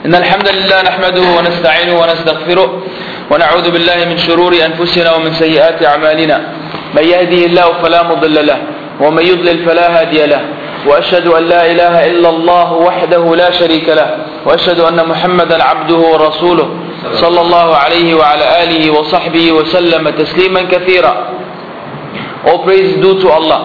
إن الحمد لله نحمده ونستعينه ونستغفره ونعوذ بالله من شرور أنفسنا ومن سيئات أعمالنا من يهده الله فلا مضل له ومن يضلل فلا هادي له وأشهد أن لا إله إلا الله وحده لا شريك له وأشهد أن محمدا عبده ورسوله صلى الله عليه وعلى آله وصحبه وسلم تسليما كثيرا. All praise is due to Allah.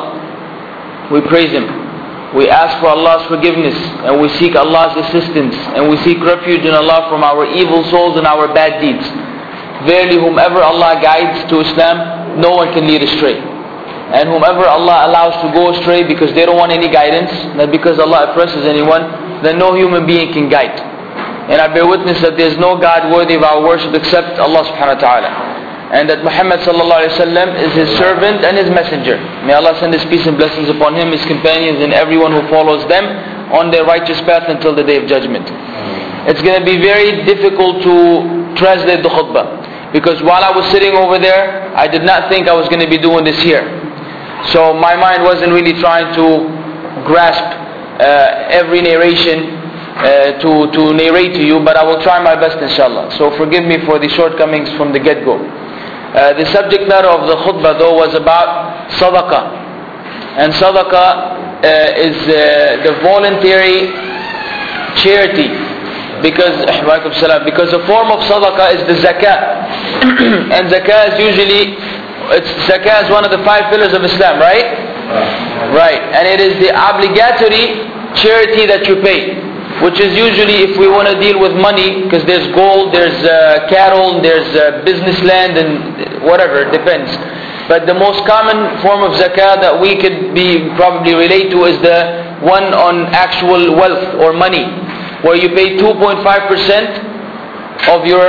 We praise Him. We ask for Allah's forgiveness and we seek Allah's assistance and we seek refuge in Allah from our evil souls and our bad deeds. Verily, whomever Allah guides to Islam, no one can lead astray. And whomever Allah allows to go astray because they don't want any guidance, not because Allah oppresses anyone, then no human being can guide. And I bear witness that there is no God worthy of our worship except Allah subhanahu wa ta'ala. And that Muhammad sallallahu alayhi wa sallam is His servant and His messenger. May Allah send His peace and blessings upon him, His companions and everyone who follows them on their righteous path until the day of judgment. It's going to be very difficult to translate the khutbah. Because while I was sitting over there, I did not think I was going to be doing this here. So my mind wasn't really trying to grasp every narration to narrate to you, but I will try my best inshallah. So forgive me for the shortcomings from the get-go. The subject matter of the khutbah though was about sadaqah. And sadaqah is the voluntary charity. Because the form of sadaqah is the zakah. And zakah is usually, zakah is one of the 5 pillars of Islam, right? Right. And it is the obligatory charity that you pay. Which is usually if we want to deal with money, because there's gold, there's cattle, there's business land and whatever, it depends. But the most common form of zakah that we could probably relate to is the one on actual wealth or money, where you pay 2.5% of your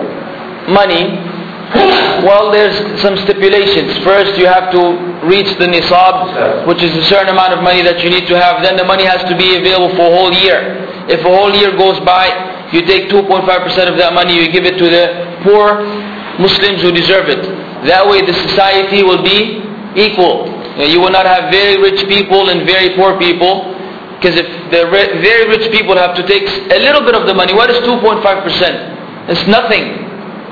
money. Well, there's some stipulations. First, you have to reach the nisab, which is a certain amount of money that you need to have. Then the money has to be available for a whole year. If a whole year goes by, you take 2.5% of that money, you give it to the poor Muslims who deserve it. That way the society will be equal. You will not have very rich people and very poor people. Because if the very rich people have to take a little bit of the money, what is 2.5%? It's nothing.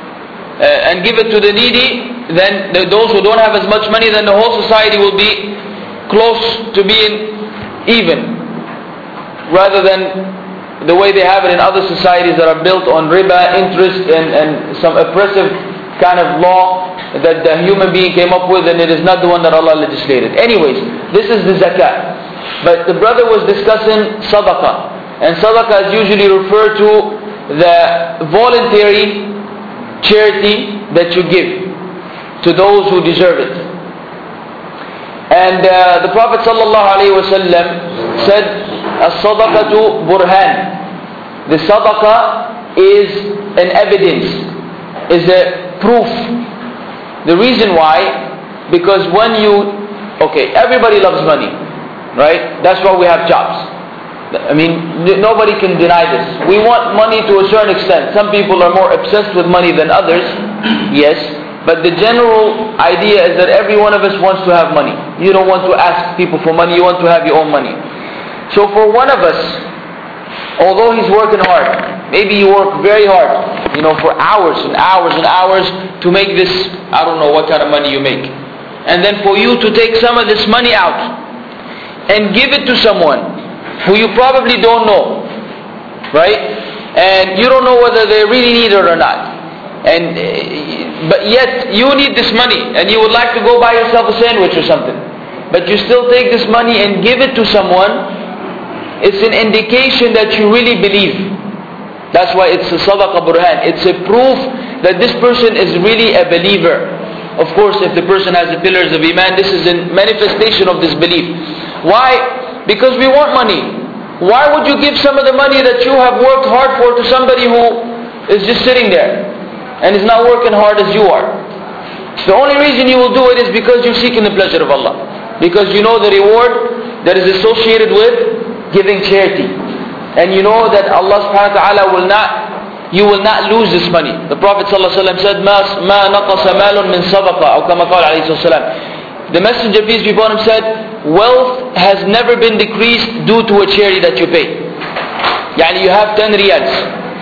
And give it to the needy, then those who don't have as much money, then the whole society will be close to being even. Rather than the way they have it in other societies that are built on riba, interest, and some oppressive kind of law that the human being came up with, and it is not the one that Allah legislated. Anyways, this is the zakah. But the brother was discussing sadaqah. And sadaqah is usually referred to the voluntary charity that you give to those who deserve it. And the Prophet ﷺ said, as-sadaqatu burhan. The sadaqah is an evidence, is a proof. The reason why, because when everybody loves money, right? That's why we have jobs. I mean, nobody can deny this. We want money to a certain extent. Some people are more obsessed with money than others, yes. But the general idea is that every one of us wants to have money. You don't want to ask people for money, you want to have your own money. So for one of us, although he's working hard, maybe you work very hard, for hours and hours and hours to make this, I don't know what kind of money you make. And then for you to take some of this money out and give it to someone who you probably don't know, right? And you don't know whether they really need it or not. But yet you need this money and you would like to go buy yourself a sandwich or something. But you still take this money and give it to someone. It's an indication that you really believe. That's why it's a sadaqah burhan. It's a proof that this person is really a believer. Of course, if the person has the pillars of iman, this is a manifestation of this belief. Why? Because we want money. Why would you give some of the money that you have worked hard for to somebody who is just sitting there and is not working hard as you are? The only reason you will do it is because you're seeking the pleasure of Allah. Because you know the reward that is associated with giving charity. And you know that Allah subhanahu wa ta'ala you will not lose this money. The Prophet ﷺ said, مَا نَقَصَ مَالٌ مِّن صَدَقَةٍ أو كما قال عليه الصلاة والسلام. The Messenger, peace be upon him, said, wealth has never been decreased due to a charity that you pay. Yani you have 10 riyals.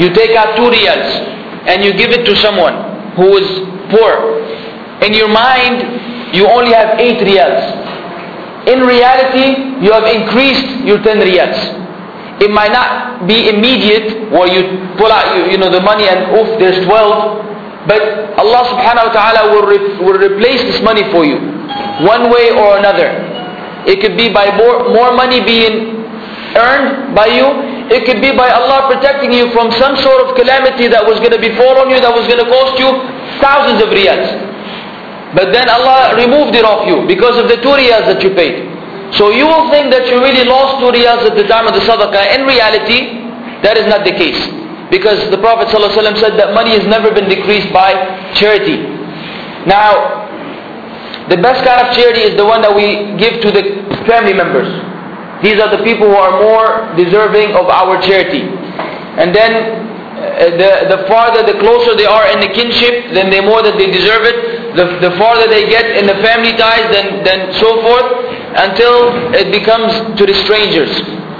You take out 2 riyals and you give it to someone who is poor. In your mind, you only have 8 riyals. In reality, you have increased your 10 riyals. It might not be immediate where you pull out the money and oof, there's 12. But Allah subhanahu wa ta'ala will replace this money for you, one way or another. It could be by more money being earned by you. It could be by Allah protecting you from some sort of calamity that was going to befall on you, that was going to cost you thousands of riyals. But then Allah removed it off you because of the 2 riyals that you paid. So you will think that you really lost 2 riyals at the time of the sadaqah. In reality, that is not the case. Because the Prophet ﷺ said that money has never been decreased by charity. Now, the best kind of charity is the one that we give to the family members. These are the people who are more deserving of our charity. And then the farther, the closer they are in the kinship, then the more that they deserve it. The farther they get in the family ties, then so forth, until it becomes to the strangers.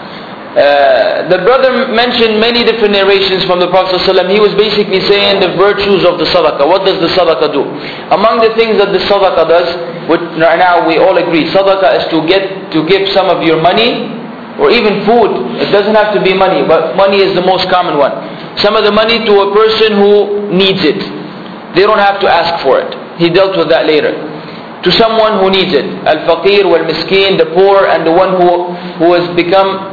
The brother mentioned many different narrations from the Prophet ﷺ. He was basically saying the virtues of the sadaqah. What does the sadaqah do? Among the things that the sadaqah does, which right now we all agree, sadaqah is to give some of your money, or even food. It doesn't have to be money, but money is the most common one. Some of the money to a person who needs it. They don't have to ask for it. He dealt with that later. To someone who needs it. Al-faqir wal-miskeen, the poor, and the one who has become,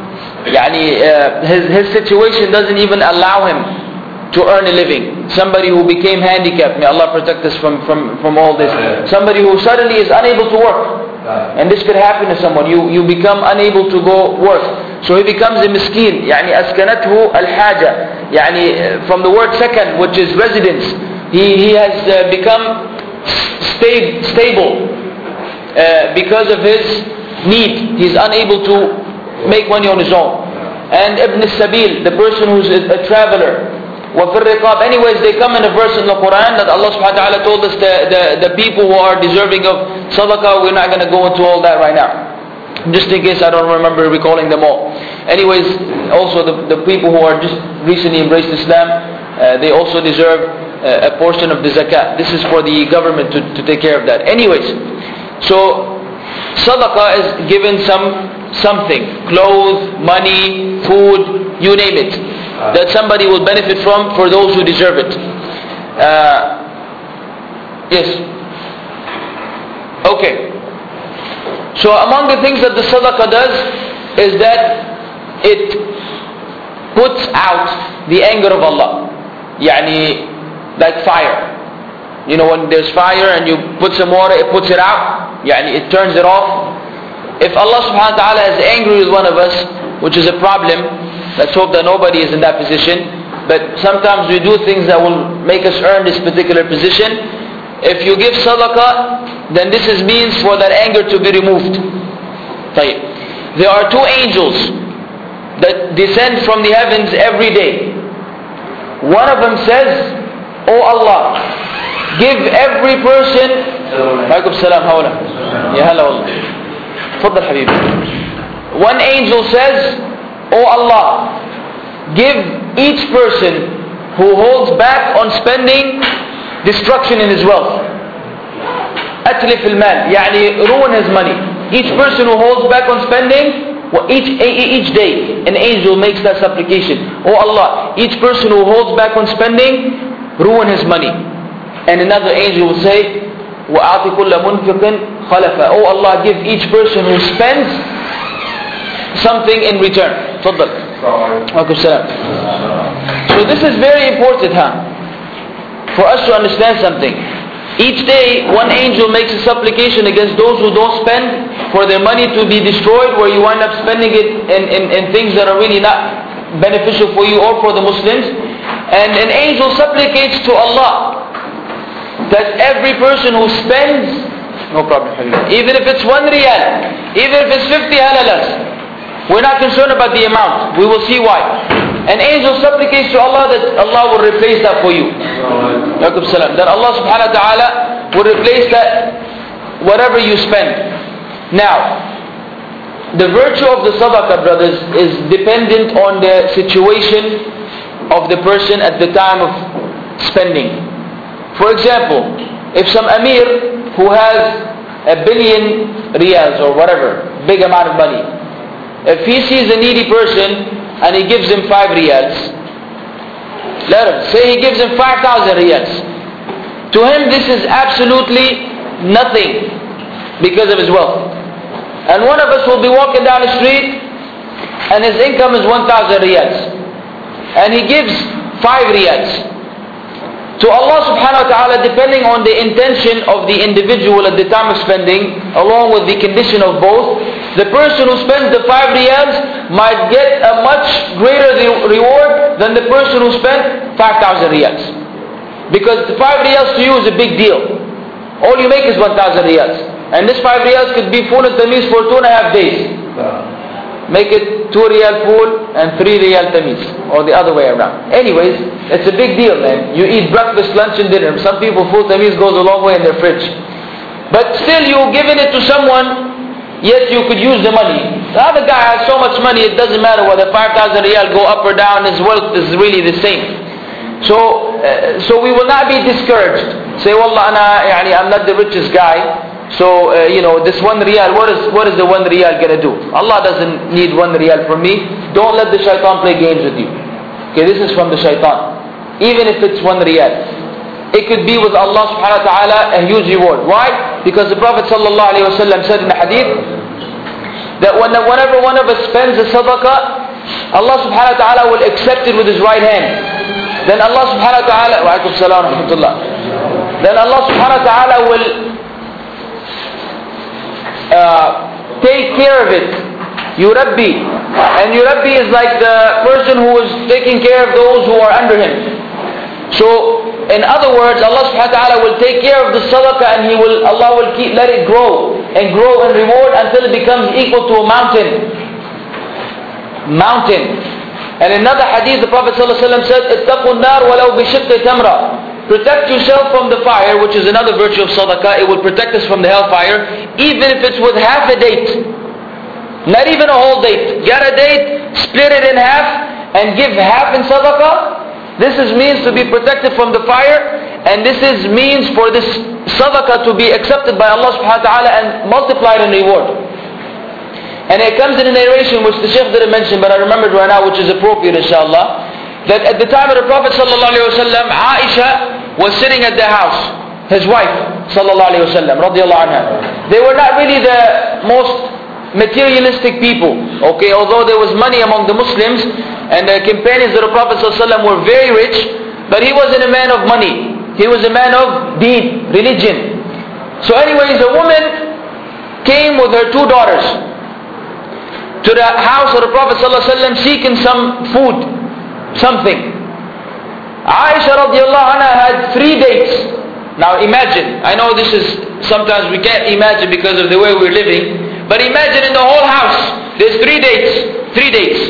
his situation doesn't even allow him to earn a living. Somebody who became handicapped. May Allah protect us from all this. Somebody who suddenly is unable to work. And this could happen to someone. You become unable to go work. So he becomes a miskeen. أسكنته الحاجة. From the word sakan, which is residence. He has become stable because of his need. He's unable to make money on his own. And Ibn Sabil, the person who's a traveler. وَفِي الرِّقَابِ. Anyways, they come in a verse in the Quran that Allah subhanahu wa ta'ala told us the people who are deserving of sadaqah. We're not going to go into all that right now, just in case I don't remember recalling them all. Anyways, also the people who are just recently embraced Islam, they also deserve a portion of the zakat. This is for the government to take care of that. Anyways, so sadaqah is given something, clothes, money, food, you name it, that somebody will benefit from for those who deserve it. Yes. Okay. So among the things that the sadaqah does is that it puts out the anger of Allah. Like fire. When there's fire and you put some water, it puts it out. It turns it off. If Allah subhanahu wa ta'ala is angry with one of us, which is a problem, let's hope that nobody is in that position. But sometimes we do things that will make us earn this particular position. If you give sadaqah, then this is means for that anger to be removed. There are 2 angels that descend from the heavens every day. One of them says, "Oh Allah, give every person." Alaikum salam, hawla. Ya hala wallah. Faddal Habib. One angel says, "Oh Allah, give each person who holds back on spending destruction in his wealth. Atlif al-mal, ruin his money." Each person who holds back on spending, each day an angel makes that supplication. "Oh Allah, each person who holds back on spending, ruin his money." And another angel will say, وَأَعْطِ كُلَّ مُنْفِقٍ خَلَفًا. "Oh Allah, give each person who spends something in return." Faddal. So this is very important, for us to understand something. Each day, one angel makes a supplication against those who don't spend, for their money to be destroyed, where you wind up spending it in things that are really not beneficial for you or for the Muslims. And an angel supplicates to Allah that every person who spends, no problem, even if it's 1 riyal, even if it's 50 halalas, we're not concerned about the amount. We will see why. An angel supplicates to Allah that Allah will replace that for you. That Allah subhanahu wa ta'ala will replace that, whatever you spend. Now, the virtue of the sadaqah, brothers, is dependent on the situation of the person at the time of spending. For example, if some Amir who has 1 billion riyals or whatever, big amount of money, if he sees a needy person and he gives him 5 riyals, let him say he gives him 5,000 riyals. To him this is absolutely nothing because of his wealth. And one of us will be walking down the street and his income is 1,000 riyals. And he gives 5 riyals. To Allah subhanahu wa ta'ala, depending on the intention of the individual at the time of spending, along with the condition of both, the person who spends the 5 riyals might get a much greater reward than the person who spent 5,000 riyals. Because the 5 riyals to you is a big deal. All you make is 1,000 riyals. And this 5 riyals could be full and tameez for 2.5 days. Make it 2 riyal full and 3 riyal tameez, or the other way around. Anyways, it's a big deal, man. You eat breakfast, lunch and dinner. Some people, full tameez goes a long way in their fridge. But still, you're giving it to someone, yet you could use the money. The other guy has so much money, it doesn't matter whether 5,000 riyal go up or down, his wealth is really the same. So we will not be discouraged. Say, Wallah, I'm not the richest guy. So, this 1 riyal, what is the 1 riyal gonna do? Allah doesn't need 1 riyal from me. Don't let the shaitan play games with you. Okay, this is from the shaitan. Even if it's 1 riyal. It could be with Allah subhanahu wa ta'ala a huge reward. Why? Because the Prophet sallallahu alayhi wa sallam said in the hadith that whenever one of us spends a sadaqah, Allah subhanahu wa ta'ala will accept it with his right hand. Then Allah subhanahu wa ta'ala, wa alaikum salam wa rahmatullah. Then Allah subhanahu wa ta'ala will take care of it. Yurabbi. And Yurabbi is like the person who is taking care of those who are under him. So, in other words, Allah subhanahu wa ta'ala will take care of the sadaqah and Allah will let it grow and grow in reward until it becomes equal to a mountain. And in another hadith, the Prophet ﷺ said, اتَّقُوا النَّارِ وَلَوْ بِشِقِّ تَمْرَةٍ. Protect yourself from the fire, which is another virtue of sadaqah. It will protect us from the hellfire, even if it's with half a date. Not even a whole date. Get a date, split it in half, and give half in sadaqah. This is means to be protected from the fire, and this is means for this sadaqah to be accepted by Allah subhanahu wa ta'ala and multiplied in reward. And it comes in a narration which the Shaykh didn't mention, but I remembered right now, which is appropriate inshallah, that at the time of the Prophet sallallahu alaihi wasallam, Aisha was sitting at their house, his wife sallallahu alaihi wasallam, radiyallahu anha. They were not really the most materialistic people, okay, although there was money among the Muslims, and the companions of the Prophet sallallahu alaihi wasallam were very rich, but he wasn't a man of money. He was a man of deen, religion. So anyways, a woman came with her 2 daughters to the house of the Prophet ﷺ seeking some food, something. Aisha radiallahu anha had 3 dates. Now imagine, I know this is, sometimes we can't imagine because of the way we're living, but imagine in the whole house, there's 3 dates.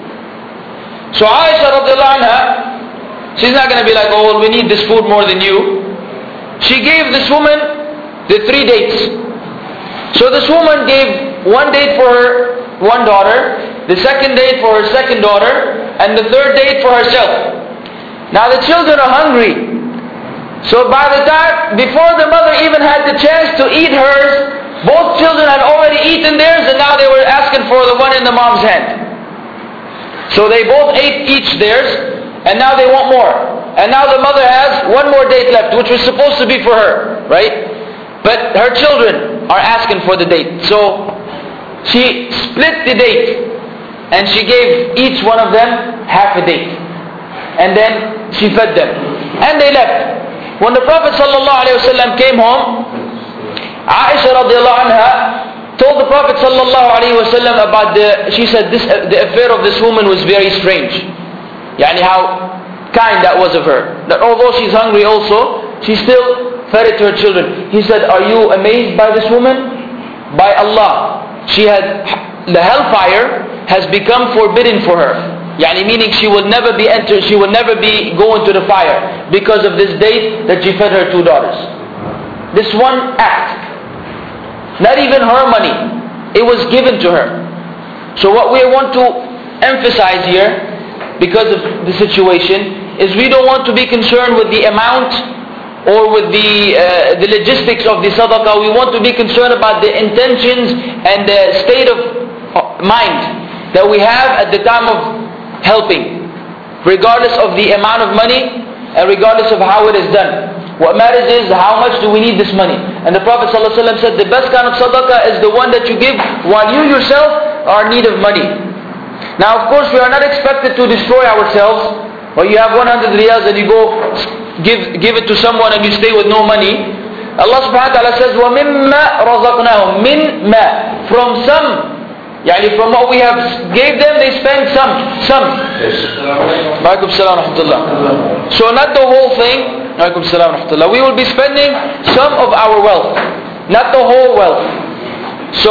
So Aisha radiallahu anha, she's not going to be like, oh, well, we need this food more than you. She gave this woman the 3 dates. So this woman gave 1 date for her 1 daughter, the 2nd date for her 2nd daughter, and the 3rd date for herself. Now the children are hungry. So by the time, before the mother even had the chance to eat hers, both children had already eaten theirs, and now they were asking for the one in the mom's hand. So they both ate each theirs, and now they want more. And now the mother has 1 more date left, which was supposed to be for her, right? But her children are asking for the date. So she split the date, and she gave each one of them half a date. And then she fed them. And they left. When the Prophet ﷺ came home, Aisha radiallahu anha told the Prophet ﷺ about she said the affair of this woman was very strange. Yani how kind that was of her. That although she's hungry also, she still fed it to her children. He said, are you amazed by this woman? By Allah. The hellfire has become forbidden for her. Yani meaning she will never be going to the fire because of this date that she fed her 2 daughters. This one act. Not even her money. It was given to her. So what we want to emphasize here because of the situation, is we don't want to be concerned with the amount or with the logistics of the sadaqah. We want to be concerned about the intentions and the state of mind that we have at the time of helping, regardless of the amount of money and regardless of how it is done. What matters is how much do we need this money. And the Prophet ﷺ said the best kind of sadaqah is the one that you give while you yourself are in need of money. Now of course we are not expected to destroy ourselves. Well, you have 100 riyals and you go give it to someone and you stay with no money. Allah subhanahu wa ta'ala says وَمِمَّا رَزَقْنَاهُمْ مِن مَا, from some, يعني from what we have gave them, they spend some. Alaikum salam wa rahmatullah. So not the whole thing. Alaikum salam wa rahmatullah. We will be spending some of our wealth, not the whole wealth. So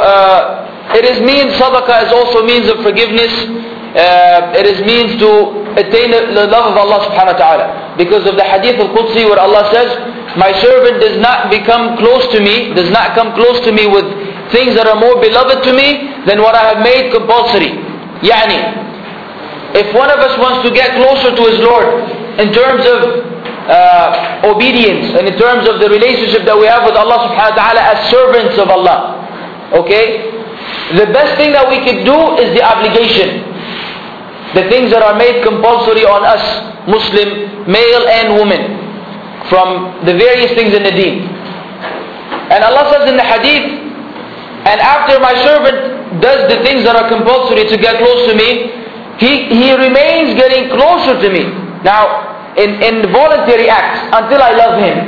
it is means, sadaqah is also means of forgiveness. It is means to attain the love of Allah subhanahu wa ta'ala. Because of the hadith al-Qudsi where Allah says, my servant does not become close to me, does not come close to me with things that are more beloved to me than what I have made compulsory. Yani, if one of us wants to get closer to his Lord in terms of obedience and in terms of the relationship that we have with Allah subhanahu wa ta'ala as servants of Allah, okay, the best thing that we could do is the obligation. The things that are made compulsory on us, Muslim, male and woman, from the various things in the deen. And Allah says in the hadith, and after my servant does the things that are compulsory to get close to me, he remains getting closer to me. Now, in voluntary acts, until I love him.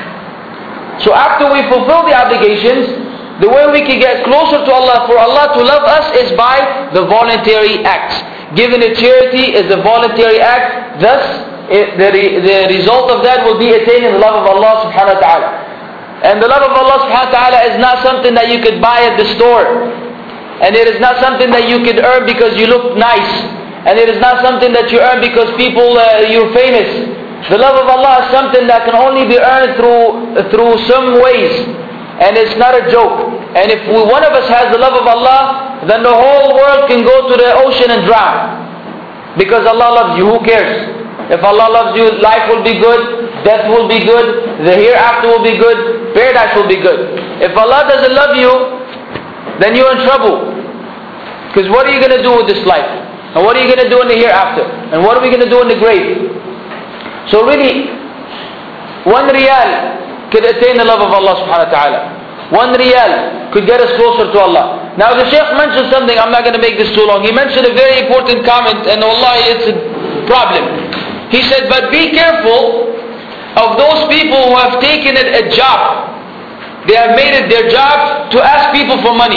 So after we fulfill the obligations, the way we can get closer to Allah, for Allah to love us, is by the voluntary acts. Giving a charity is a voluntary act. Thus, the result of that will be attaining the love of Allah subhanahu wa ta'ala. And the love of Allah subhanahu wa ta'ala is not something that you could buy at the store. And it is not something that you could earn because you look nice. And it is not something that you earn because you're famous. The love of Allah is something that can only be earned through some ways. And it's not a joke. And if one of us has the love of Allah, then the whole world can go to the ocean and drown. Because Allah loves you, who cares? If Allah loves you, life will be good, death will be good, the hereafter will be good, paradise will be good. If Allah doesn't love you, then you're in trouble. Because what are you going to do with this life? And what are you going to do in the hereafter? And what are we going to do in the grave? So really, 1 riyal could attain the love of Allah subhanahu wa ta'ala. 1 riyal could get us closer to Allah. Now the Shaykh mentioned something, I'm not going to make this too long. He mentioned a very important comment, and wallahi it's a problem. He said, but be careful of those people who have taken it a job. They have made it their job to ask people for money.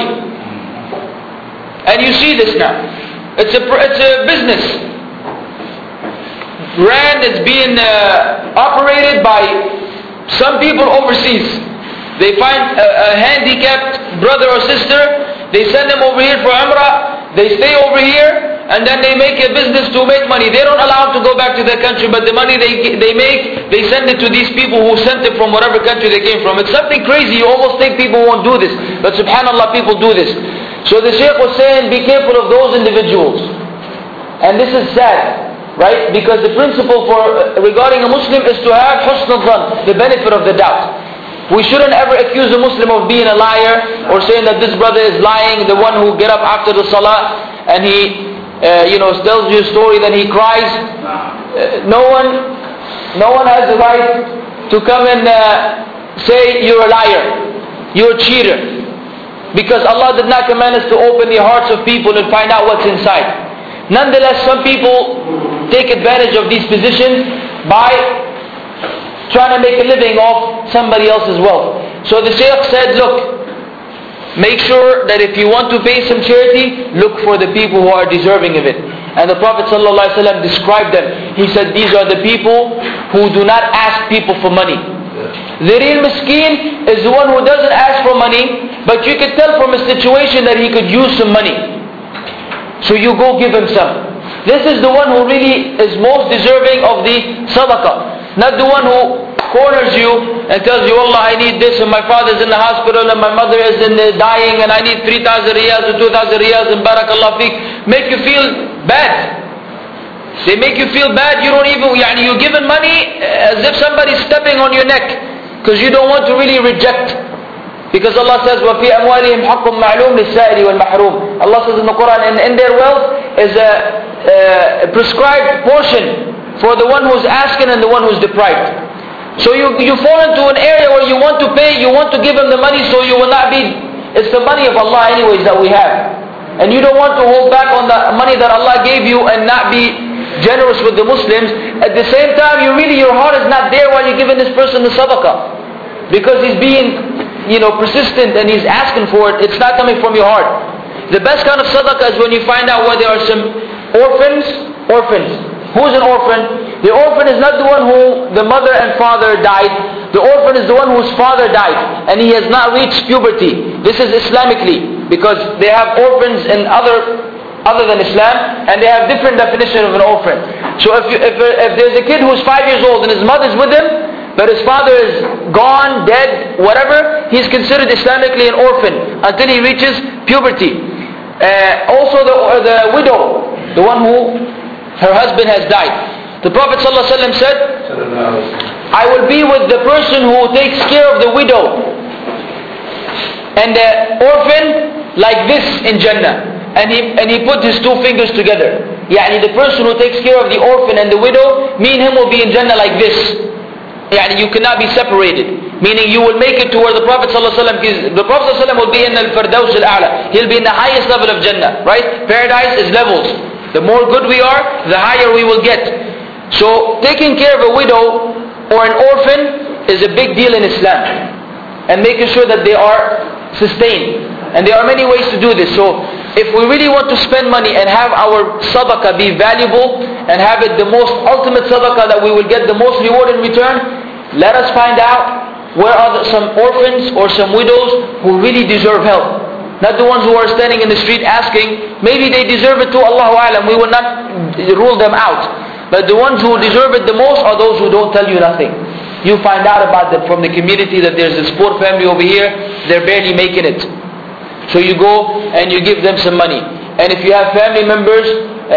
And you see this now. It's a business. It's being operated by some people overseas. They find a handicapped brother or sister, they send them over here for Umrah, they stay over here, and then they make a business to make money. They don't allow them to go back to their country, but the money they make, they send it to these people who sent it from whatever country they came from. It's something crazy. You almost think people won't do this, but subhanallah, people do this. So the Shaykh was saying, be careful of those individuals. And this is sad, right? Because the principle regarding a Muslim is to have husn al-dhan, the benefit of the doubt. We shouldn't ever accuse a Muslim of being a liar or saying that this brother is lying, the one who get up after the salah and he tells you a story, then he cries. No one has the right to come and say you're a liar, you're a cheater. Because Allah did not command us to open the hearts of people and find out what's inside. Nonetheless, some people take advantage of these positions by trying to make a living off somebody else's wealth. So the Shaykh said, look, make sure that if you want to pay some charity, look for the people who are deserving of it. And the Prophet ﷺ described them. He said, these are the people who do not ask people for money. The real miskeen is the one who doesn't ask for money, but you can tell from his situation that he could use some money. So you go give him some. This is the one who really is most deserving of the sadaqah. Not the one who corners you and tells you, Allah, I need this, and my father's in the hospital, and my mother is dying, and I need 3,000 riyals or 2,000 riyals, and barakallah feek. Make you feel bad. They make you feel bad. You don't even, you're given money as if somebody's stepping on your neck, because you don't want to really reject. Because Allah says, وَفِي أَمْوَالِهِمْ حَقٌّ مَعْلُومٌ لِلسَّائِلِ وَالْمَحْرُومِ. Allah says in the Quran, and in their wealth is a prescribed portion for the one who's asking and the one who's deprived. So you fall into an area where you want to pay, you want to give him the money, so you will not be, it's the money of Allah anyways that we have. And you don't want to hold back on the money that Allah gave you and not be generous with the Muslims. At the same time, your heart is not there while you're giving this person the sadaqah. Because he's being, persistent and he's asking for it. It's not coming from your heart. The best kind of sadaqah is when you find out where there are some orphans. Who's an orphan? The orphan is not the one who the mother and father died. The orphan is the one whose father died and he has not reached puberty. This is Islamically, because they have orphans in other than Islam, and they have different definition of an orphan. So if there's a kid who's 5 years old and his mother's with him, but his father is gone, dead, whatever, he's considered Islamically an orphan until he reaches puberty. Also the widow, the one who her husband has died. The Prophet ﷺ said, I will be with the person who takes care of the widow and the orphan like this in Jannah. And he put his two fingers together. The person who takes care of the orphan and the widow, me and him will be in Jannah like this. You cannot be separated. Meaning you will make it to where the Prophet ﷺ, the Prophet ﷺ will be in al-Firdaus al-A'la. He'll be in the highest level of Jannah, right? Paradise is levels. The more good we are, the higher we will get. So taking care of a widow or an orphan is a big deal in Islam. And making sure that they are sustained. And there are many ways to do this. So if we really want to spend money and have our sadaqah be valuable and have it the most ultimate sadaqah that we will get the most reward in return, let us find out where are some orphans or some widows who really deserve help. Not the ones who are standing in the street asking. Maybe they deserve it too, Allahu A'lam. We will not rule them out. But the ones who deserve it the most are those who don't tell you nothing. You find out about them from the community that there's this poor family over here, they're barely making it. So you go and you give them some money. And if you have family members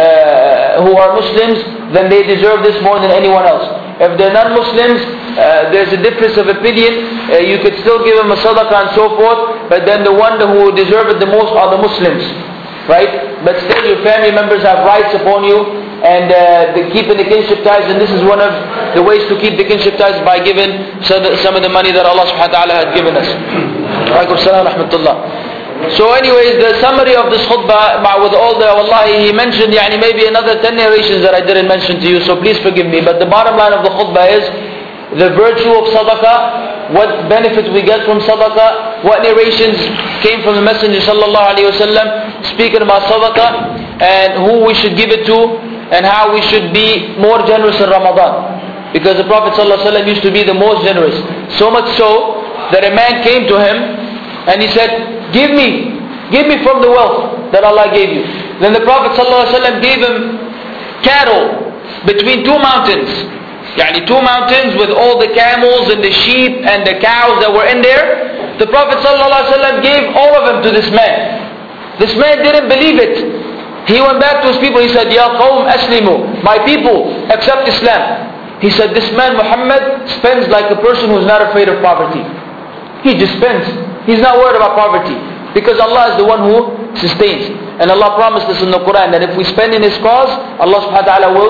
who are Muslims, then they deserve this more than anyone else. If they're non-Muslims, there's a difference of opinion. You could still give them a sadaqah and so forth, but then the one who deserve it the most are the Muslims, right? But still your family members have rights upon you, and they keeping the kinship ties, and this is one of the ways to keep the kinship ties by giving some of the money that Allah subhanahu wa ta'ala had given us. Alaikum salam wa rahmatullah. So anyways, the summary of this khutbah, with all the, wallahi, he mentioned maybe another 10 narrations that I didn't mention to you, so please forgive me. But the bottom line of the khutbah is the virtue of sadaqah, what benefits we get from sadaqah, what narrations came from the Messenger sallallahu alaihi wasallam speaking about sadaqah, and who we should give it to, and how we should be more generous in Ramadan. Because the Prophet sallallahu alaihi wasallam used to be the most generous. So much so that a man came to him and he said, Give me from the wealth that Allah gave you. Then the Prophet ﷺ gave him cattle between two mountains. Two mountains with all the camels and the sheep and the cows that were in there. The Prophet ﷺ gave all of them to this man. This man didn't believe it. He went back to his people. He said, Ya qawm aslimu. My people, accept Islam. He said, this man Muhammad spends like a person who's not afraid of poverty. He just spends. He's not worried about poverty. Because Allah is the one who sustains. And Allah promised us in the Quran that if we spend in His cause, Allah subhanahu wa ta'ala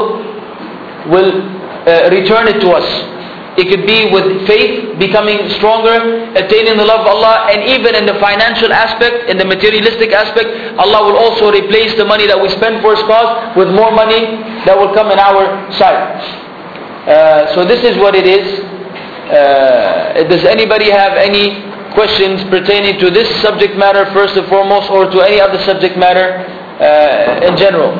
will return it to us. It could be with faith, becoming stronger, attaining the love of Allah, and even in the financial aspect, in the materialistic aspect, Allah will also replace the money that we spend for His cause with more money that will come in our side. So this is what it is. Does anybody have any questions pertaining to this subject matter first and foremost, or to any other subject matter in general?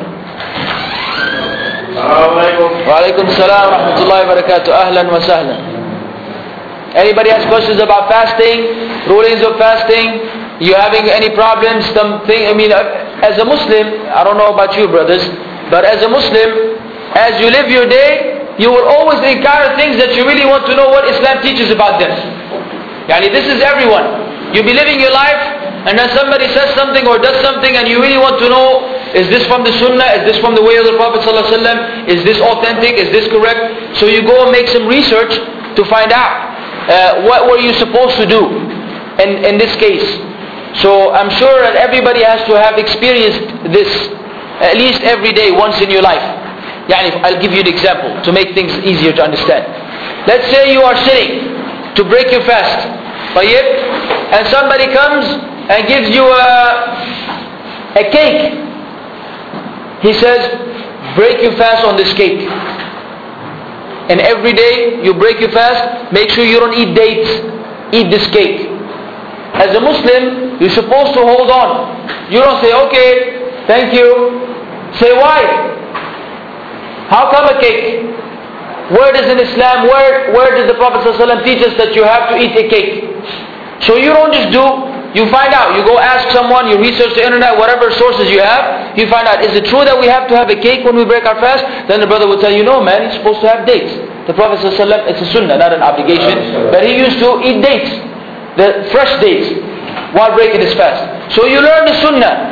Wa alaikum salam wa rahmatullahi wa barakatuh. Ahlan wa sahlan. Anybody has questions about fasting, rulings of fasting? You having any problems? Something? As a Muslim, I don't know about you brothers, but as a Muslim, as you live your day, you will always encounter things that you really want to know what Islam teaches about them. This is everyone. You'll be living your life, and then somebody says something or does something, and you really want to know Is this from the Sunnah? Is this from the way of the Prophet ﷺ? Is this authentic? Is this correct? So you go and make some research to find out what were you supposed to do in this case. So I'm sure that everybody has to have experienced this at least every day, once in your life. I'll give you an example to make things easier to understand. Let's say you are sitting to break your fast, and somebody comes and gives you a cake. He says, break your fast on this cake. And every day you break your fast, make sure you don't eat dates, eat this cake. As a Muslim, you're supposed to hold on. You don't say, okay, thank you. Say, why? How come a cake? Where does in Islam, where did the Prophet ﷺ teach us that you have to eat a cake? So you don't just do, you find out. You go ask someone, you research the internet, whatever sources you have, you find out, is it true that we have to have a cake when we break our fast? Then the brother will tell you, no man, you're supposed to have dates. The Prophet ﷺ, it's a sunnah, not an obligation, but he used to eat dates, the fresh dates, while breaking his fast. So you learn the sunnah.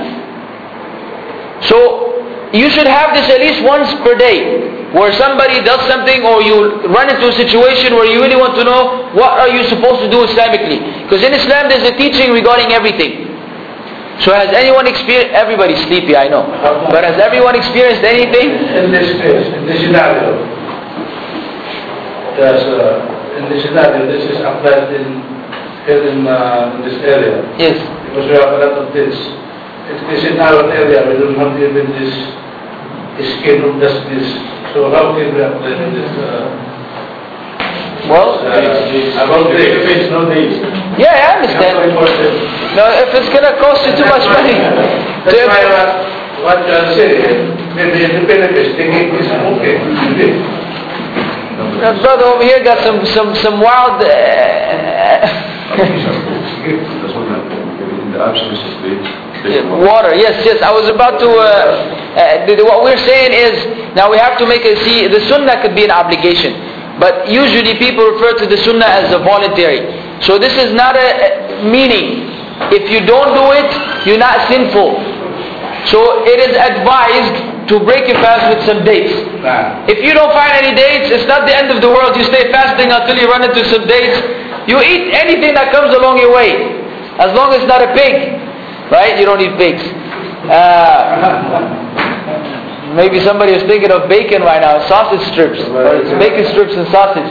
So you should have this at least once per day, where somebody does something or you run into a situation where you really want to know what are you supposed to do Islamically. Because in Islam there's a teaching regarding everything. So has anyone experienced, everybody's sleepy I know, but has everyone experienced anything? In this case, in this scenario, this is applied here in this area. Yes. Because we have a lot of this. It is in our area, we don't have even this skin of just this. So how can we apply this? About dates, no dates. Yeah, I understand. No, if it's going to cost you too much money. That's why what you are saying, maybe the benefits, taking this, okay. That brother over here got some wild... Water, yes. I was about to... what we're saying is, now we have to make see, the sunnah could be an obligation. But usually people refer to the sunnah as a voluntary. So this is not a meaning. If you don't do it, you're not sinful. So it is advised to break your fast with some dates. If you don't find any dates, it's not the end of the world. You stay fasting until you run into some dates. You eat anything that comes along your way. As long as it's not a pig. Right? You don't eat pigs. Maybe somebody is thinking of bacon right now, sausage strips. It's bacon strips and sausages.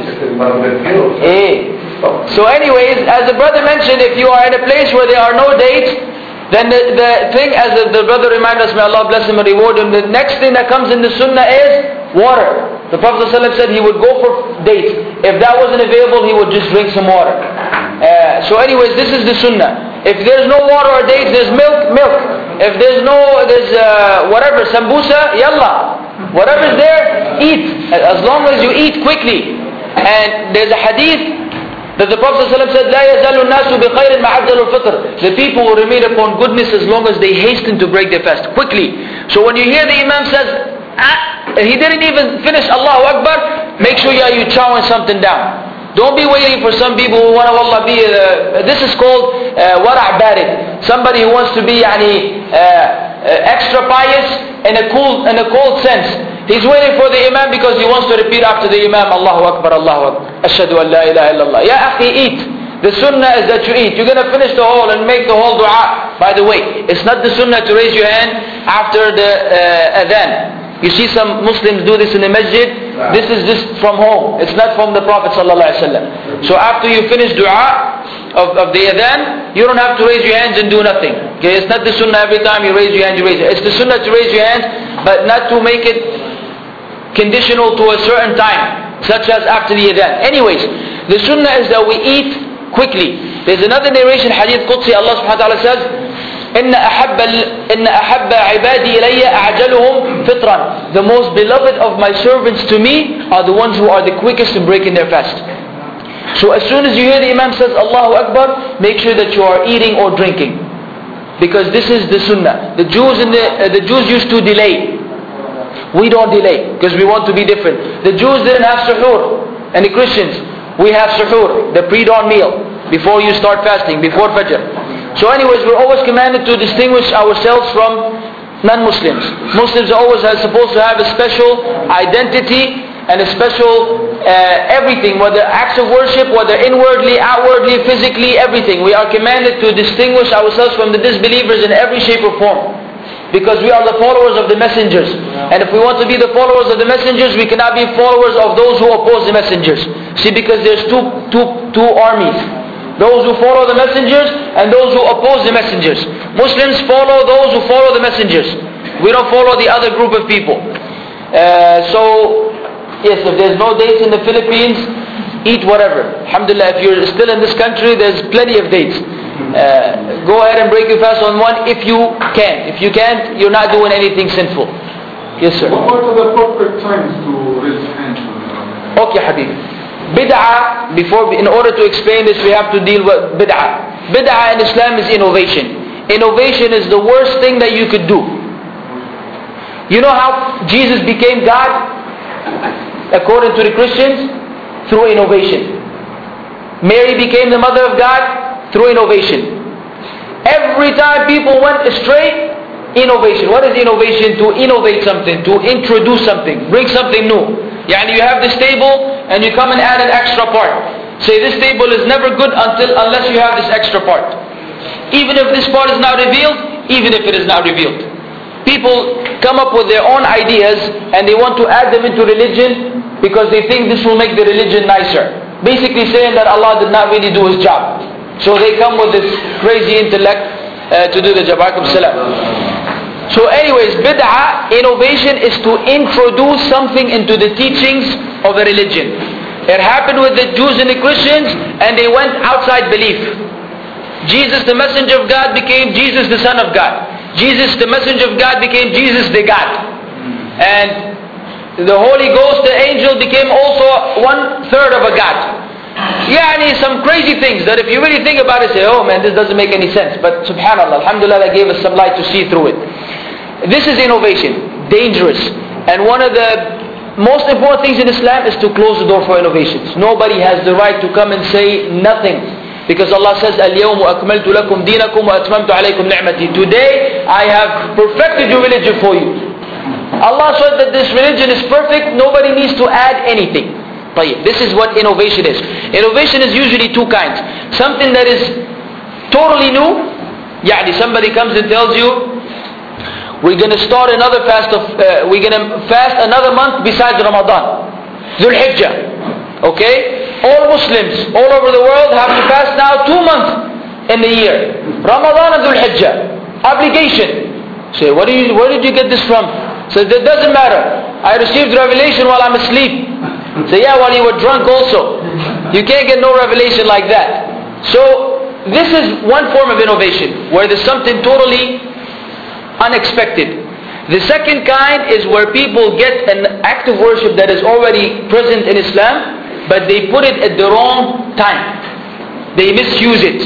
So anyways, as the brother mentioned, if you are in a place where there are no dates, then the thing, as the brother reminded us, may Allah bless him and reward him, the next thing that comes in the sunnah is water. The Prophet ﷺ said he would go for dates. If that wasn't available, he would just drink some water. So anyways, this is the sunnah. If there's no water or dates, there's milk. If there's whatever, sambusa, yalla. Whatever's there, eat. As long as you eat quickly. And there's a hadith that the Prophet ﷺ said, لا يزال الناس بخير ما عجل الفطر. The people will remain upon goodness as long as they hasten to break their fast quickly. So when you hear the Imam says, he didn't even finish Allahu Akbar, make sure you're chowing something down. Don't be waiting for some people who want to wallah be, this is called wara' barid. Somebody who wants to be extra pious in a cold sense. He's waiting for the Imam because he wants to repeat after the Imam, Allahu Akbar, Allahu Akbar. Ashhadu an la ilaha illallah. Ya akhi, eat. The sunnah is that you eat. You're going to finish the whole and make the whole dua. By the way, it's not the sunnah to raise your hand after the adhan. You see some Muslims do this in the masjid. This is just from home. It's not from the Prophet ﷺ. So after you finish dua of the adhan, you don't have to raise your hands and do nothing. Okay, it's not the sunnah every time you raise your hand, you raise it. It's the sunnah to raise your hands, but not to make it conditional to a certain time, such as after the adhan. Anyways, the sunnah is that we eat quickly. There's another narration, hadith Qudsi, Allah subhanahu wa ta'ala says, إن أحب عبادي إلي أعجلهم فطرا. The most beloved of my servants to me are the ones who are the quickest in breaking their fast. So as soon as you hear the Imam says Allahu Akbar, make sure that you are eating or drinking, because this is the sunnah. The Jews used to delay. We don't delay because we want to be different. The Jews didn't have suhoor, and the Christians, we have suhoor, the pre-dawn meal, before you start fasting, before Fajr. So anyways, we're always commanded to distinguish ourselves from non-Muslims. Muslims are always supposed to have a special identity and a special everything, whether acts of worship, whether inwardly, outwardly, physically, everything. We are commanded to distinguish ourselves from the disbelievers in every shape or form. Because we are the followers of the messengers. And if we want to be the followers of the messengers, we cannot be followers of those who oppose the messengers. See, because there's two armies. Those who follow the messengers and those who oppose the messengers. Muslims follow those who follow the messengers. We don't follow the other group of people. So, yes, if there's no dates in the Philippines, eat whatever. Alhamdulillah, if you're still in this country, there's plenty of dates. Go ahead and break your fast on one if you can. If you can't, you're not doing anything sinful. Yes, sir. What are the proper times to raise hands? Okay, Habib. Bid'ah, in order to explain this, we have to deal with bid'ah. Bid'ah in Islam is innovation. Innovation is the worst thing that you could do. You know how Jesus became God? According to the Christians, through innovation. Mary became the mother of God through innovation. Every time people went astray, innovation. What is innovation? To innovate something, to introduce something, bring something new. Yani you have this table and you come and add an extra part. Say this table is never good unless you have this extra part. Even if this part is not revealed, even if it is not revealed. People come up with their own ideas and they want to add them into religion because they think this will make the religion nicer. Basically saying that Allah did not really do His job. So they come with this crazy intellect to do the job. So anyways, bid'ah, innovation is to introduce something into the teachings of a religion. It happened with the Jews and the Christians and they went outside belief. Jesus the messenger of God became Jesus the son of God. Jesus the messenger of God became Jesus the God. And the Holy Ghost, the angel, became also 1/3 of a God. Yani some crazy things that if you really think about it, say, oh man, this doesn't make any sense. But subhanAllah, alhamdulillah, that gave us some light to see through it. This is innovation, dangerous. And one of the most important things in Islam is to close the door for innovations. Nobody has the right to come and say nothing. Because Allah says, الْيَوْمُ أَكْمَلْتُ لَكُمْ دِينَكُمْ وَأَتْمَمْتُ عَلَيْكُمْ نِعْمَتِي. Today, I have perfected your religion for you. Allah said that this religion is perfect, nobody needs to add anything. This is what innovation is. Innovation is usually two kinds. Something that is totally new. Somebody comes and tells you, we're going to start another fast we're going to fast another month besides Ramadan. Dhul Hijjah. Okay? All Muslims all over the world have to fast now 2 months in the year. Ramadan and Dhul Hijjah. Obligation. Say, where did you get this from? Says, that doesn't matter. I received revelation while I'm asleep. Say, yeah, while you were drunk also. You can't get no revelation like that. So, this is one form of innovation, where there's something totally unexpected. The second kind is where people get an act of worship that is already present in Islam, but they put it at the wrong time. They misuse it.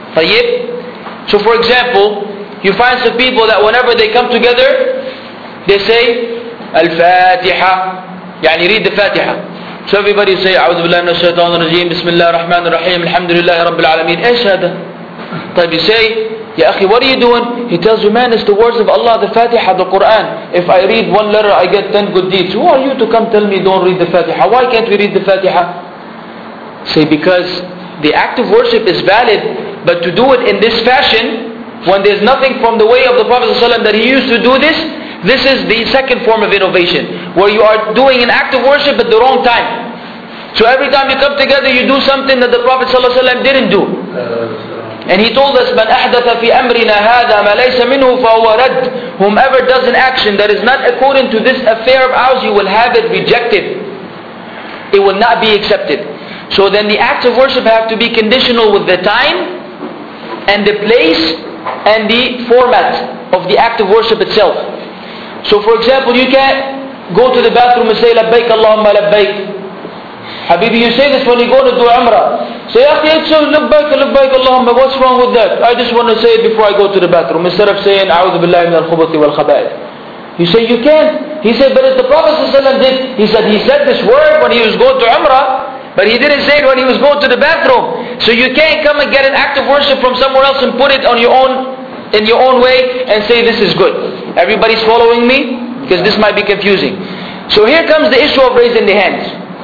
So for example, you find some people that whenever they come together, they say, Al-Fatiha. Yani read the Fatiha. So everybody say, أعوذ بالله من الشيطان الرجيم بسم الله الرحمن الرحيم الحمد لله رب العالمين. إيش هذا؟ طيب you say, Ya akhi, what are you doing? He tells you, man, it's the words of Allah, the Fatiha, the Quran. If I read one letter, I get 10 good deeds. Who are you to come tell me don't read the Fatiha? Why can't we read the Fatiha? Say, because the act of worship is valid, but to do it in this fashion, when there's nothing from the way of the Prophet ﷺ that he used to do this is the second form of innovation, where you are doing an act of worship at the wrong time. So every time you come together, you do something that the Prophet ﷺ didn't do. And he told us, مَنْ أَحْدَثَ فِي أَمْرِنَا هَذَا مَا لَيْسَ مِنْهُ فَهُوَ رَدٌّ. Whomever does an action that is not according to this affair of ours, you will have it rejected. It will not be accepted. So then the acts of worship have to be conditional with the time and the place and the format of the act of worship itself. So for example, you can't go to the bathroom and say, لَبَّيْكَ اللَّهُمَّ لَبَّيْكَ. Habibi, you say this when you go to do Umrah. Say, it's so labbaik, labbaik, Allahumma, what's wrong with that? I just want to say it before I go to the bathroom, instead of saying, A'udhu billahi min al-khubuthi wal-khaba'ith. You say, you can't. He said, but as the Prophet ﷺ did, he said this word when he was going to Umrah, but he didn't say it when he was going to the bathroom. So you can't come and get an act of worship from somewhere else and put it on your own, in your own way and say this is good. Everybody's following me? Because this might be confusing. So here comes the issue of raising the hands.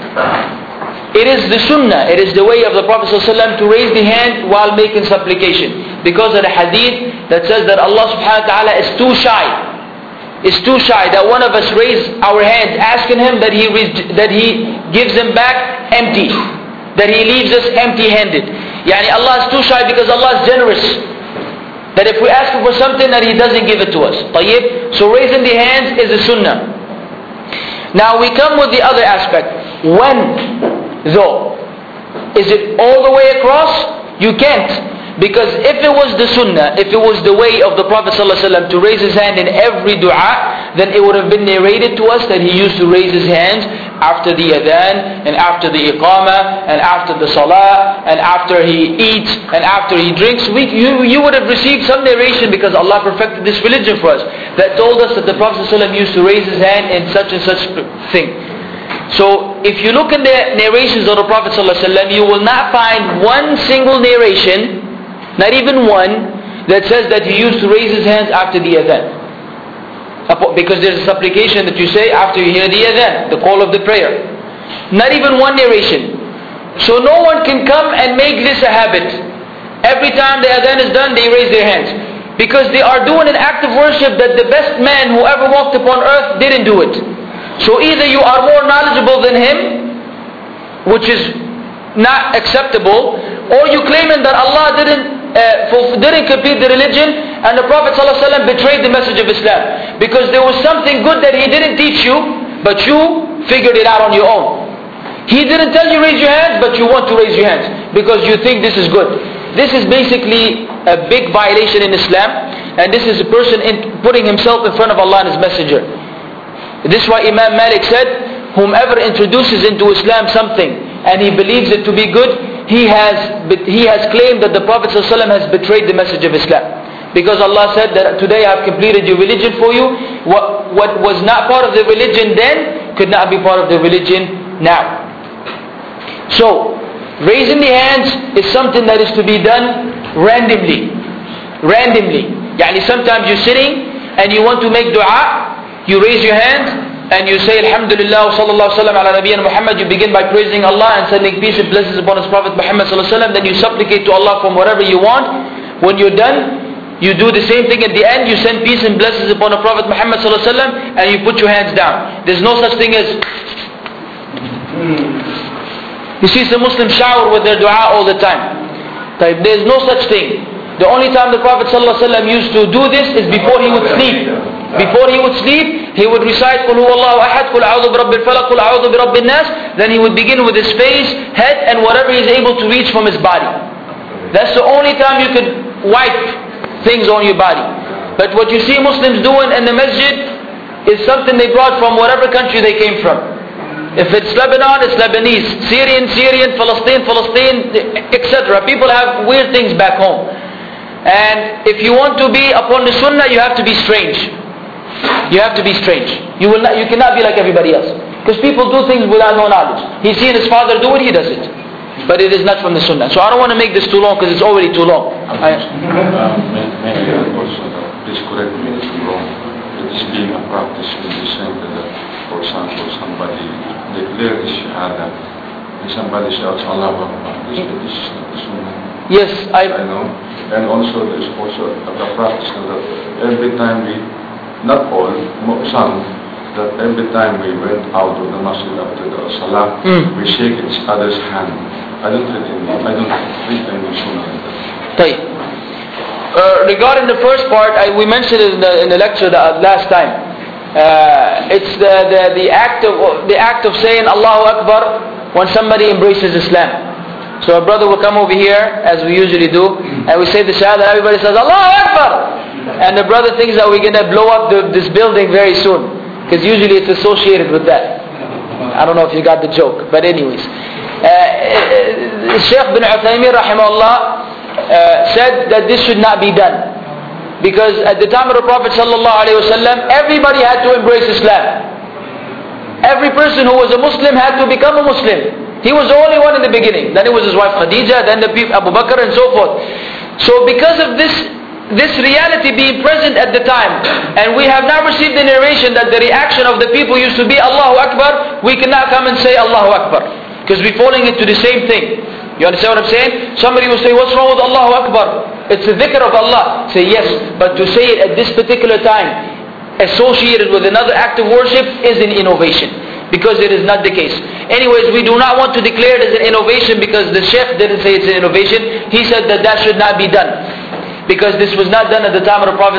It is the sunnah, it is the way of the Prophet ﷺ to raise the hand while making supplication. Because of the hadith that says that Allah subhanahu wa ta'ala is too shy. Is too shy that one of us raise our hands asking Him that He gives them back empty. That He leaves us empty-handed. Yani Allah is too shy because Allah is generous. That if we ask Him for something that He doesn't give it to us. طيب? So raising the hands is a sunnah. Now we come with the other aspect. When though? Is it all the way across? You can't. Because if it was the sunnah, if it was the way of the Prophet ﷺ to raise his hand in every dua, then it would have been narrated to us that he used to raise his hands after the adhan, and after the iqamah, and after the salah, and after he eats, and after he drinks. You would have received some narration because Allah perfected this religion for us, that told us that the Prophet ﷺ used to raise his hand in such and such thing. So if you look in the narrations of the Prophet ﷺ, you will not find one single narration, not even one, that says that he used to raise his hands after the adhan. Because there's a supplication that you say after you hear the adhan, the call of the prayer. Not even one narration. So no one can come and make this a habit. Every time the adhan is done, they raise their hands. Because they are doing an act of worship that the best man who ever walked upon earth didn't do it. So either you are more knowledgeable than him, which is not acceptable, or you claiming that Allah didn't complete the religion, and the Prophet ﷺ betrayed the message of Islam. Because there was something good that he didn't teach you, but you figured it out on your own. He didn't tell you raise your hands, but you want to raise your hands because you think this is good. This is basically a big violation in Islam, and this is a person putting himself in front of Allah and His Messenger. This is why Imam Malik said, whomever introduces into Islam something and he believes it to be good, he has claimed that the Prophet ﷺ has betrayed the message of Islam. Because Allah said that today I have completed your religion for you. What was not part of the religion then could not be part of the religion now. So, raising the hands is something that is to be done randomly. Randomly. Yani sometimes you're sitting and you want to make dua, you raise your hand and you say Alhamdulillah wa sallallahu sallam ala nabiyyina Muhammad. You begin by praising Allah and sending peace and blessings upon His Prophet Muhammad sallallahu alaihi wasallam. Then you supplicate to Allah from whatever you want. When you're done, you do the same thing at the end. You send peace and blessings upon the Prophet Muhammad sallallahu alaihi wasallam, and you put your hands down. There's no such thing as... You see some Muslims shower with their dua all the time. There's no such thing. The only time the Prophet ﷺ used to do this is before he would sleep. Before he would sleep, he would recite قُلْ هُوَ اللَّهُ أَحَدٌ قُلْ أَعُوذُ بِرَبِّ الْفَلَقِ قُلْ أَعُوذُ بِرَبِّ النَّاسِ. Then he would begin with his face, head, and whatever he is able to reach from his body. That's the only time you could wipe things on your body. But what you see Muslims doing in the masjid is something they brought from whatever country they came from. If it's Lebanon, it's Lebanese. Syrian, Palestine, etc. People have weird things back home. And if you want to be upon the sunnah, you have to be strange. You have to be strange. You cannot be like everybody else. Because people do things without no knowledge. He's seen his father do it, he does it. But it is not from the sunnah. So I don't want to make this too long because it's already too long. Maybe also, please correct me if I'm wrong. It is being a practice in the sense that, for example, somebody declares shahada and somebody shouts Allahu Akbar. This is not the sunnah. Yes, I know. And also there's also the practice that every time we, not all, some, that every time we went out of the masjid after the salah, we shake each other's hand. I don't read any sunnah in that. Regarding the first part, we mentioned it in the lecture last time. It's the act of saying Allahu Akbar when somebody embraces Islam. So a brother will come over here, as we usually do, and we say the shahada, and everybody says Allahu Akbar, and the brother thinks that we're going to blow up this building very soon, because usually it's associated with that. I don't know if you got the joke, but anyways, Shaykh bin Uthaymeen rahimahullah said that this should not be done, because at the time of the Prophet sallallahu alaihi wasallam, everybody had to embrace Islam. Every person who was a Muslim had to become a Muslim. He was the only one in the beginning. Then it was his wife Khadija, then the people Abu Bakr and so forth. So because of this this reality being present at the time, and we have now received the narration that the reaction of the people used to be Allahu Akbar, we cannot come and say Allahu Akbar, because we're falling into the same thing. You understand what I'm saying? Somebody will say, what's wrong with Allahu Akbar? It's a dhikr of Allah. Say yes, but to say it at this particular time, associated with another act of worship, is an innovation, because it is not the case. Anyways, we do not want to declare it as an innovation, because the Shaykh didn't say it's an innovation. He said that that should not be done, because this was not done at the time of the Prophet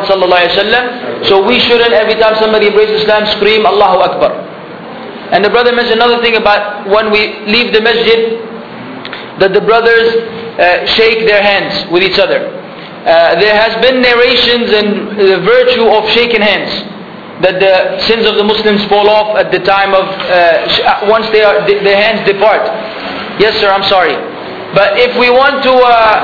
ﷺ. So we shouldn't, every time somebody embraces Islam, scream Allahu Akbar. And the brother mentioned another thing about when we leave the masjid, that the brothers shake their hands with each other. There has been narrations and the virtue of shaking hands, that the sins of the Muslims fall off at the time of once their hands depart. Yes sir, I'm sorry. But if we want to,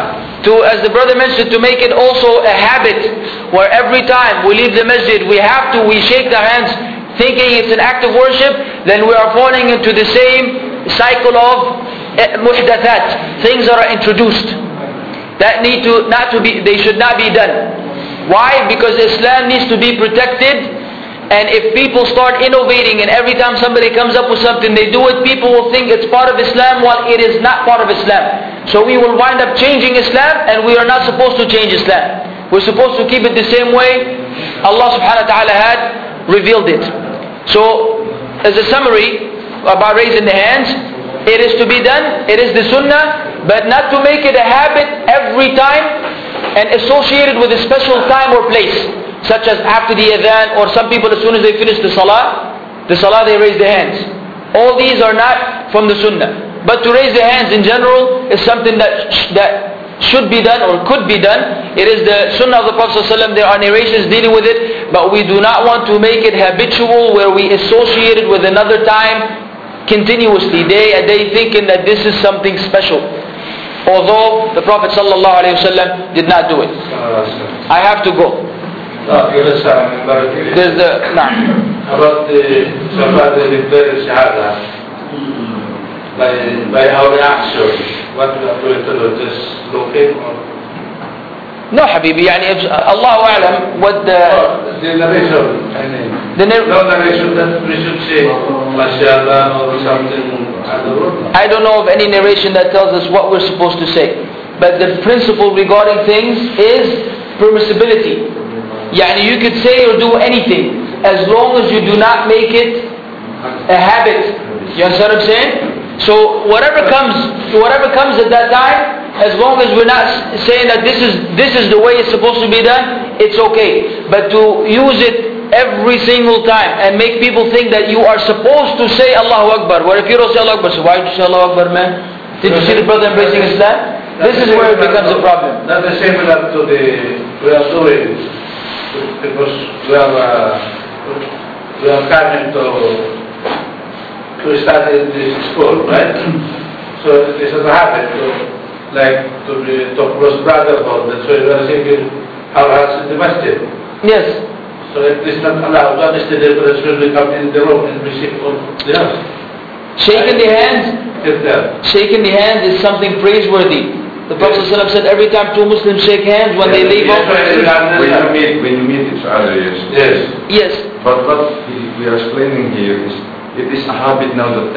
as the brother mentioned, to make it also a habit, where every time we leave the masjid we shake our hands thinking it's an act of worship, then we are falling into the same cycle of muhdathat, things that are introduced, that they should not be done. Why? Because Islam needs to be protected. And if people start innovating, and every time somebody comes up with something they do it, people will think it's part of Islam while it is not part of Islam. So we will wind up changing Islam, and we are not supposed to change Islam. We're supposed to keep it the same way Allah subhanahu wa ta'ala had revealed it. So as a summary about raising the hands, it is to be done, it is the sunnah, but not to make it a habit every time and associated with a special time or place, such as after the adhan, or some people as soon as they finish the salah they raise their hands. All these are not from the sunnah. But to raise the hands in general is something that should be done or could be done. It is the sunnah of the Prophet ﷺ. There are narrations dealing with it, but we do not want to make it habitual where we associate it with another time continuously, day a day, thinking that this is something special, although the Prophet ﷺ did not do it. I have to go. There's the about somebody declaring shahada by our action, what we are going to do, just look in or no Habibi, يعني Allahu A'lam what the narration, no narration that we should say mashallah or something. I don't know of any narration that tells us what we're supposed to say, but the principle regarding things is permissibility. Yani you could say or do anything as long as you do not make it a habit. You understand what I'm saying? So whatever comes at that time, as long as we're not saying that this is the way it's supposed to be done, it's okay. But to use it every single time and make people think that you are supposed to say Allahu Akbar, where if you don't say Allahu Akbar, so why did you say Allahu Akbar, man? Did you see the brother embracing Islam? This is where it becomes a problem. Not the same that to we are doing, because we are coming to study in this school, right? So it is a habit to be to close brotherhood. That's why we are singing our hearts in the masjid. Yes. So it is not allowed. What is the difference when we come in the room and we sing all the others? Shaking the hands is something praiseworthy. The Prophet ﷺ said every time two Muslims shake hands when they leave off. When you meet each other, yes. Yes. But what we are explaining here is, it is a habit now that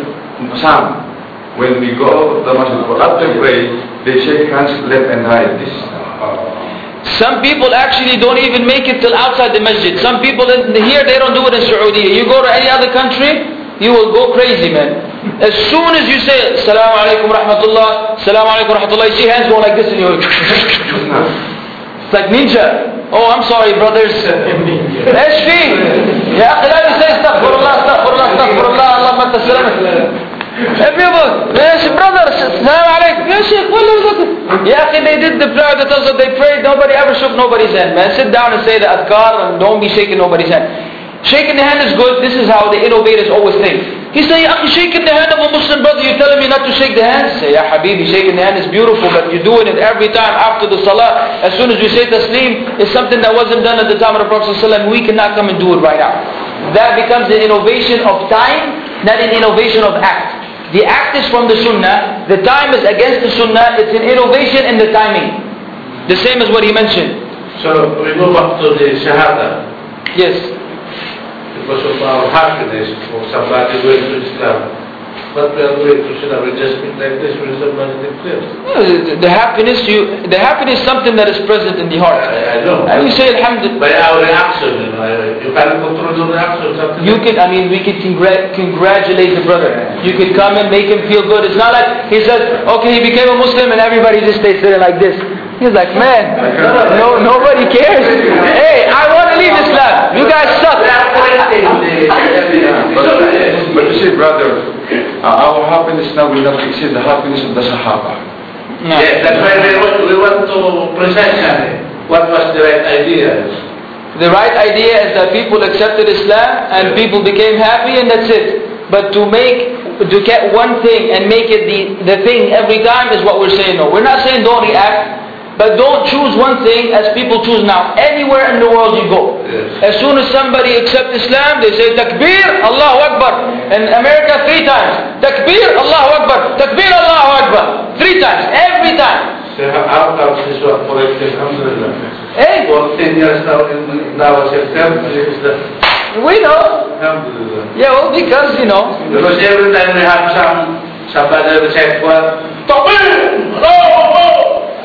when we go to the masjid for after pray, they shake hands left and right. Some people actually don't even make it till outside the masjid. Some people here, they don't do it in Saudi. You go to any other country, you will go crazy, man. As soon as you say Assalamu alaikum rahmatullah, Assalamu alaikum rahmatullah, you see hands going like this and you're it's like ninja. Oh, I'm sorry brothers. ايش فيه؟ يا أخي لا يصير استغفر الله استغفر الله استغفر الله اللهم أنت السلام. Everyone, yes brother, Assalamu alaikum. Ya Sheikh, ya أخي, they did the prayer that also they prayed, nobody ever shook nobody's hand, man. Sit down and say the adhkar and don't be shaking nobody's hand. Shaking the hand is good. This is how the innovators always think. He say, "Ya shaking the hand of a Muslim brother, you're telling me not to shake the hand?" Say, "Ya Habibi, shaking the hand is beautiful, but you're doing it every time after the salah. As soon as you say taslim, it's something that wasn't done at the time of the Prophet ﷺ. We cannot come and do it right now." That becomes an innovation of time, not an innovation of act. The act is from the sunnah. The time is against the sunnah. It's an innovation in the timing. The same as what he mentioned. So we move up to the Shahada. Yes. Because of our happiness of somebody going to Islam. But we are going to Islam, we just speak like this when somebody declares. The happiness is something that is present in the heart. I know. And we say Alhamdulillah. By our reaction, you can't control your reaction. We could congratulate the brother. You could come and make him feel good. It's not like he says, okay, he became a Muslim and everybody just stays there like this. He's like, man, no, nobody cares. Hey, I want to leave Islam. You guys suck. But you see, brother, our happiness now will not exceed the happiness of the Sahaba. No. Yes, that's why we want to present what was the right idea. The right idea is that people accepted Islam and people became happy and that's it. But to get one thing and make it the thing every time is what we're saying no. We're not saying don't react. But don't choose one thing as people choose now. Anywhere in the world you go. Yes. As soon as somebody accepts Islam, they say Takbir, Allahu Akbar. In America 3 times. Takbir, Allahu Akbar. Takbir, Allahu Akbar. 3 times. Every time. So how comes this one for Alhamdulillah? Hey? For 10 years now September is the... We know. Alhamdulillah. Yeah, well, because, Because every time we have somebody recite one, Takbir, Allahu Akbar.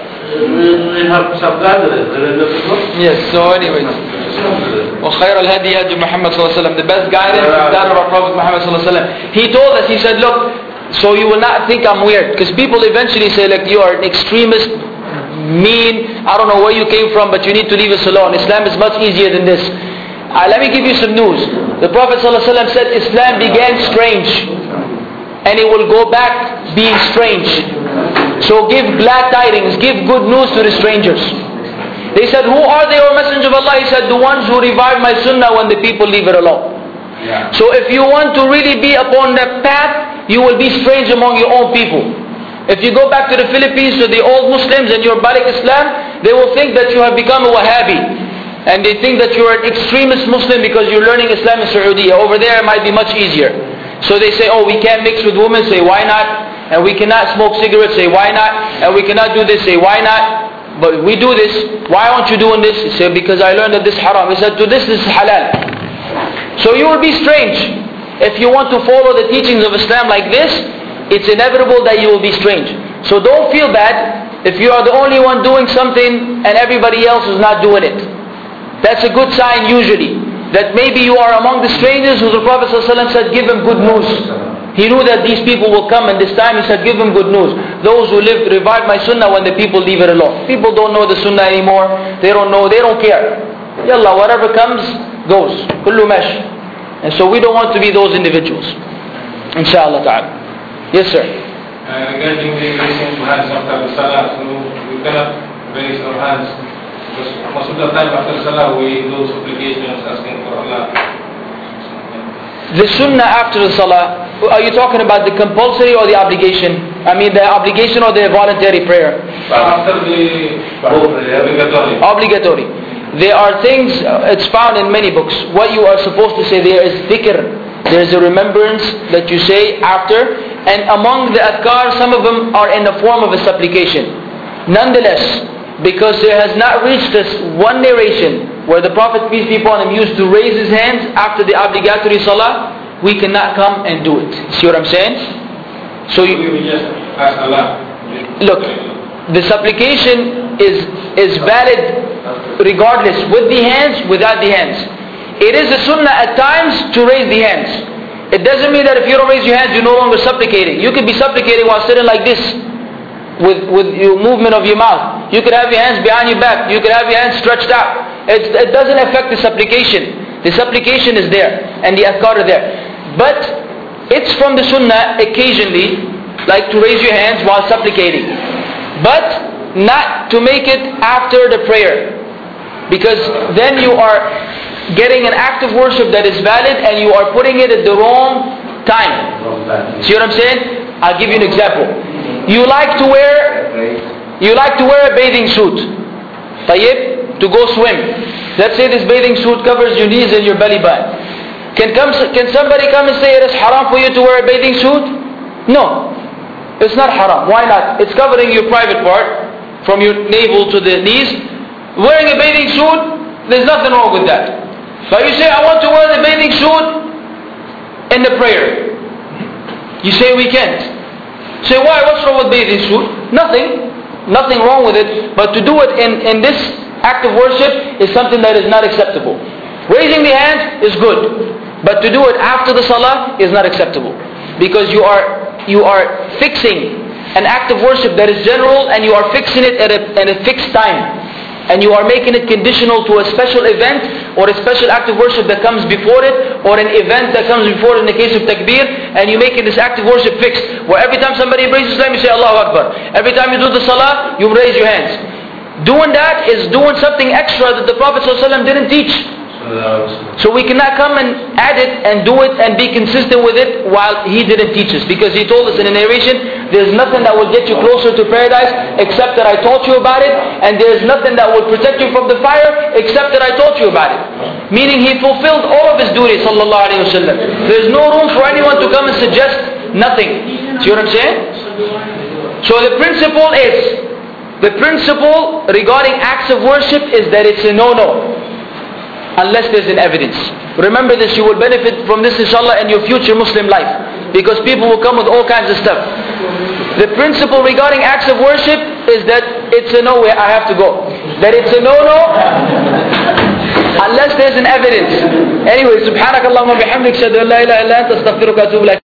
We have some gathering. Yes, so anyways. وَخَيْرَ الْهَدِي هَدِي Muhammad sallallahu alayhi wa sallam. The best guidance is that of our Prophet Muhammad sallallahu alayhi wa sallam. He told us, he said, look, so you will not think I'm weird. Because people eventually say, like, you are an extremist, mean, I don't know where you came from, but you need to leave us alone. Islam is much easier than this. Let me give you some news. The Prophet sallallahu alayhi wa sallam said, Islam began strange. And it will go back being strange. So give glad tidings, give good news to the strangers. They said, who are they, O Messenger of Allah? He said, the ones who revive my sunnah when the people leave it alone. Yeah. So if you want to really be upon that path, you will be strange among your own people. If you go back to the Philippines, to the old Muslims and you're Balik Islam, they will think that you have become a Wahhabi. And they think that you're an extremist Muslim because you're learning Islam in Saudi. Over there it might be much easier. So they say, oh, we can't mix with women. Say, why not? And we cannot smoke cigarettes, say why not? And we cannot do this, say why not? But we do this, why aren't you doing this? He said, because I learned that this haram. He said, to this is halal. So you will be strange. If you want to follow the teachings of Islam like this, it's inevitable that you will be strange. So don't feel bad if you are the only one doing something and everybody else is not doing it. That's a good sign usually. That maybe you are among the strangers who the Prophet ﷺ said, give them good news. He knew that these people will come, and this time he said, give them good news. Those who revive my sunnah when the people leave it alone. People don't know the sunnah anymore. They don't know, they don't care. Yallah, whatever comes, goes. Kullu mash. And so we don't want to be those individuals. Inshallah ta'ala. Yes, sir. Regarding the raising of hands after the salah, so we cannot raise our hands. Because most of the time after salah, we do supplications asking for Allah. The sunnah after the salah, are you talking about the compulsory or the obligation? I mean the obligation or the voluntary prayer? After the obligatory. Obligatory. There are things, it's found in many books. What you are supposed to say, there is dhikr. There is a remembrance that you say after. And among the adhkar, some of them are in the form of a supplication. Nonetheless, because there has not reached us one narration where the Prophet, peace be upon him, used to raise his hands after the obligatory salah, we cannot come and do it. See what I'm saying? So we just ask Allah. Look, the supplication is valid regardless, with the hands, without the hands. It is a sunnah at times to raise the hands. It doesn't mean that if you don't raise your hands, you're no longer supplicating. You could be supplicating while sitting like this, with your movement of your mouth. You could have your hands behind your back. You could have your hands stretched out. It doesn't affect the supplication. The supplication is there, and the adhkar are there. But it's from the sunnah occasionally, like to raise your hands while supplicating. But not to make it after the prayer. Because then you are getting an act of worship that is valid and you are putting it at the wrong time. See what I'm saying? I'll give you an example. You like to wear a bathing suit. Tayyib, to go swim. Let's say this bathing suit covers your knees and your belly button. Can somebody come and say it is haram for you to wear a bathing suit? No. It's not haram. Why not? It's covering your private part from your navel to the knees. Wearing a bathing suit, there's nothing wrong with that. But you say, I want to wear the bathing suit in the prayer. You say we can't. Say, why? What's wrong with bathing suit? Nothing wrong with it. But to do it in this act of worship is something that is not acceptable. Raising the hand is good, but to do it after the salah is not acceptable, because you are fixing an act of worship that is general, and you are fixing it at a fixed time, and you are making it conditional to a special event or a special act of worship that comes before it, or an event that comes before it in the case of takbir, and you make this act of worship fixed, where every time somebody embraces Islam you say Allahu Akbar, every time you do the salah you raise your hands. Doing that is doing something extra that the Prophet ﷺ didn't teach. So we cannot come and add it and do it and be consistent with it while he didn't teach us. Because he told us in a narration, there's nothing that will get you closer to paradise except that I taught you about it, and there's nothing that will protect you from the fire except that I taught you about it. Meaning he fulfilled all of his duties, sallallahu alayhi wa sallam. There's no room for anyone to come and suggest nothing. See what I'm saying? So the principle regarding acts of worship is that it's a no-no, unless there's an evidence. Remember this, you will benefit from this inshallah in your future Muslim life, because people will come with all kinds of stuff. The principle regarding acts of worship is that it's a no, I have to go. That it's a no-no unless there's an evidence. Anyway, subhanakallahumma bihamdik, ashhadu an la ilaha illa anta, astaghfiruka wa atubu ilaik.